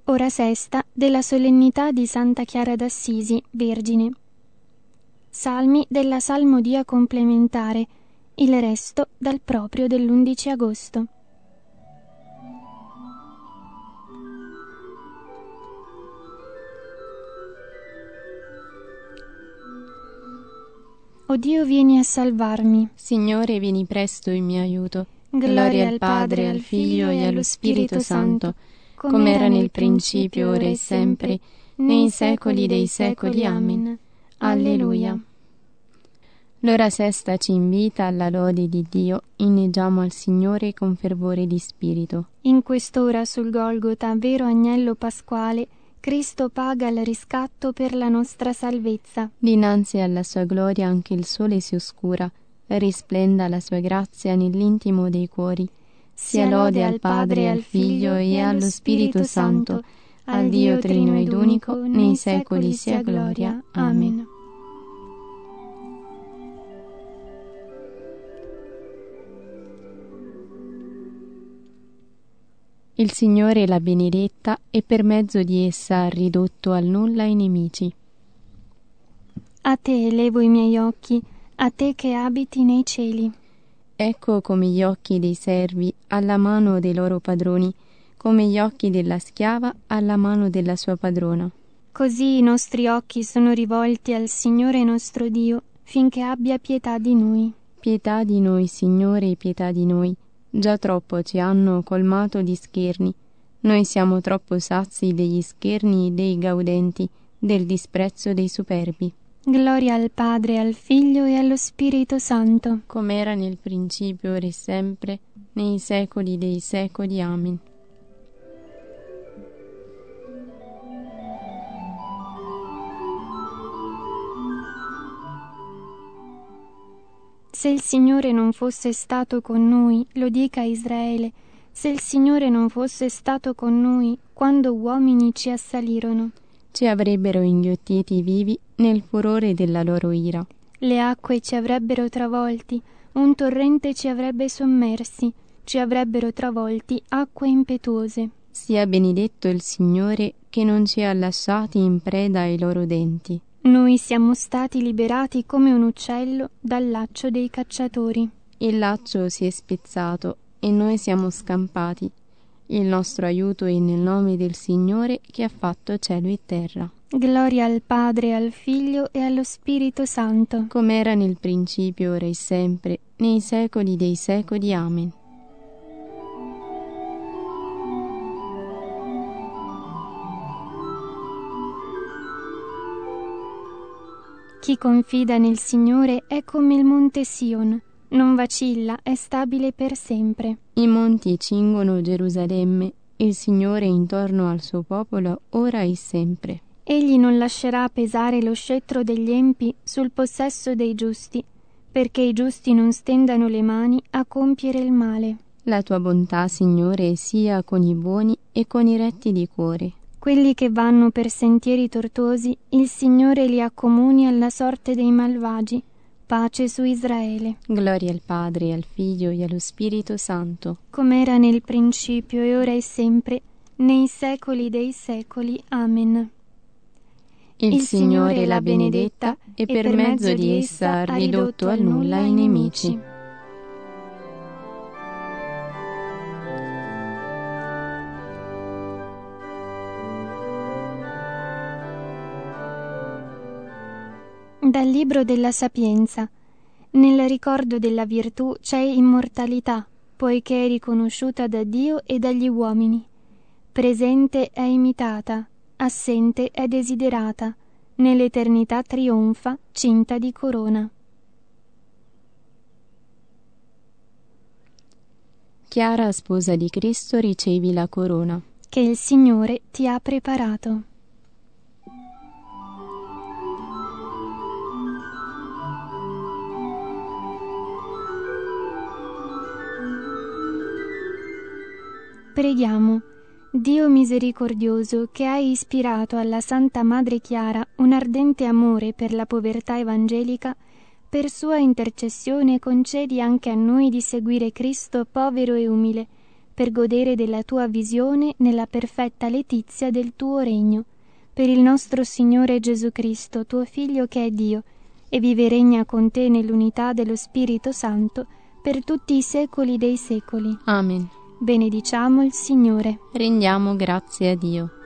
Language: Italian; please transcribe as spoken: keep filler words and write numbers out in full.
Ora sesta della solennità di Santa Chiara d'Assisi, Vergine. Salmi della Salmodia complementare, il resto dal proprio dell'undici agosto. O Dio, vieni a salvarmi. Signore, vieni presto in mio aiuto. Gloria, Gloria al Padre, al Figlio e allo Spirito Santo, come era nel principio, ora e sempre, nei secoli dei secoli. Amen. Alleluia. L'ora sesta ci invita alla lode di Dio, inneggiamo al Signore con fervore di spirito. In quest'ora sul Golgota, vero agnello pasquale, Cristo paga il riscatto per la nostra salvezza. Dinanzi alla sua gloria anche il sole si oscura, risplenda la sua grazia nell'intimo dei cuori. Sia lode al Padre, al Figlio e allo Spirito Santo, al Dio Trino ed Unico, nei secoli sia gloria. Amen. Il Signore l'ha benedetta e per mezzo di essa ha ridotto al nulla i nemici. A te elevo i miei occhi, a te che abiti nei cieli. Ecco come gli occhi dei servi alla mano dei loro padroni, come gli occhi della schiava alla mano della sua padrona. Così i nostri occhi sono rivolti al Signore nostro Dio, finché abbia pietà di noi. Pietà di noi, Signore, pietà di noi. Già troppo ci hanno colmato di scherni. Noi siamo troppo sazi degli scherni dei gaudenti, del disprezzo dei superbi. Gloria al Padre, al Figlio e allo Spirito Santo, come era nel principio, ora e sempre, nei secoli dei secoli. Amen. Se il Signore non fosse stato con noi, lo dica Israele, se il Signore non fosse stato con noi, quando uomini ci assalirono, ci avrebbero inghiottiti vivi nel furore della loro ira. Le acque ci avrebbero travolti, un torrente ci avrebbe sommersi, ci avrebbero travolti acque impetuose. Sia benedetto il Signore che non ci ha lasciati in preda ai loro denti. Noi siamo stati liberati come un uccello dal laccio dei cacciatori. Il laccio si è spezzato e noi siamo scampati. Il nostro aiuto è nel nome del Signore che ha fatto cielo e terra. Gloria al Padre, al Figlio e allo Spirito Santo, come era nel principio, ora e sempre, nei secoli dei secoli. Amen. Chi confida nel Signore è come il monte Sion, non vacilla, è stabile per sempre. I monti cingono Gerusalemme, il Signore intorno al suo popolo ora e sempre. Egli non lascerà pesare lo scettro degli empi sul possesso dei giusti, perché i giusti non stendano le mani a compiere il male. La tua bontà, Signore, sia con i buoni e con i retti di cuore. Quelli che vanno per sentieri tortuosi, il Signore li accomuni alla sorte dei malvagi. Pace su Israele. Gloria al Padre, al Figlio e allo Spirito Santo, come era nel principio e ora e sempre, nei secoli dei secoli. Amen. Il, Il Signore l'ha benedetta e per mezzo di essa ha ridotto al nulla i nemici. Dal Libro della Sapienza. Nel ricordo della virtù c'è immortalità, poiché è riconosciuta da Dio e dagli uomini. Presente è imitata, assente è desiderata, nell'eternità trionfa, cinta di corona. Chiara, sposa di Cristo, ricevi la corona che il Signore ti ha preparato. Preghiamo. Dio misericordioso, che hai ispirato alla Santa Madre Chiara un ardente amore per la povertà evangelica, per sua intercessione concedi anche a noi di seguire Cristo povero e umile, per godere della tua visione nella perfetta letizia del tuo regno. Per il nostro Signore Gesù Cristo, tuo Figlio che è Dio, e vive e regna con te nell'unità dello Spirito Santo, per tutti i secoli dei secoli. Amen. Benediciamo il Signore. Rendiamo grazie a Dio.